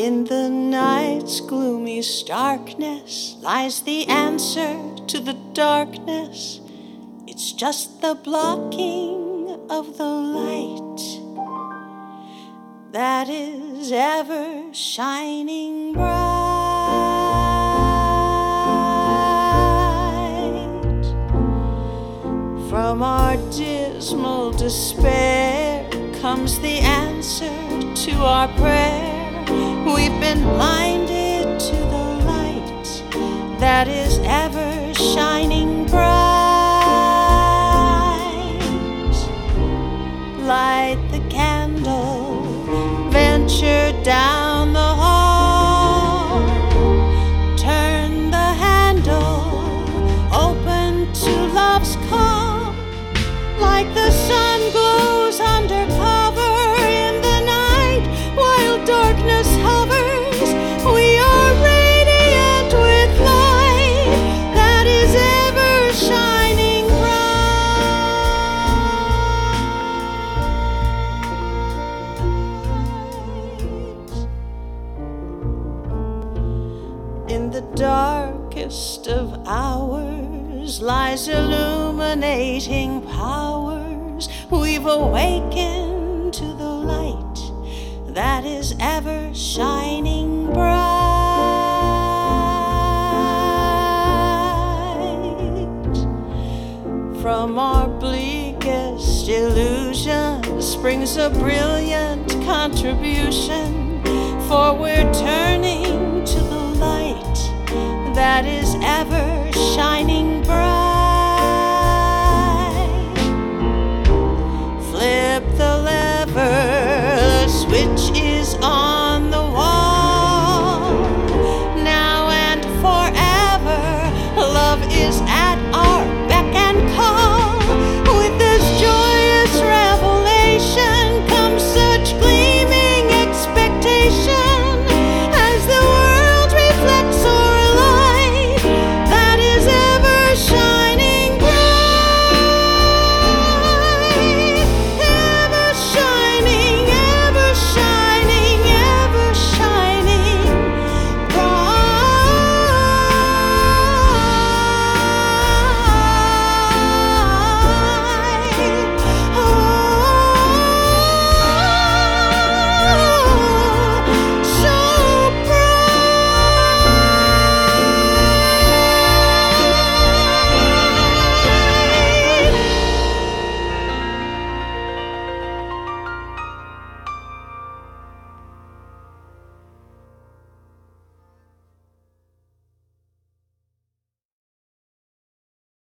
In the night's gloomy starkness lies the answer to the darkness. It's just the blocking of the light that is ever shining bright. From our dismal despair comes the answer to our prayer. We've been blinded to the light that is ever shining bright. Light the candle, venture down the hall, turn the handle, open to love's call. Like the sun glows under cover in the night, while darkness hovers, we are radiant with light that is ever shining bright. In the darkest of hours lies illuminating powers. We've awakened to the light that is ever shining bright. From our bleakest illusion springs a brilliant contribution, for we're turning to the light that is ever shining bright. Flip the lever, the switch is on the wall. Now and forever, love is at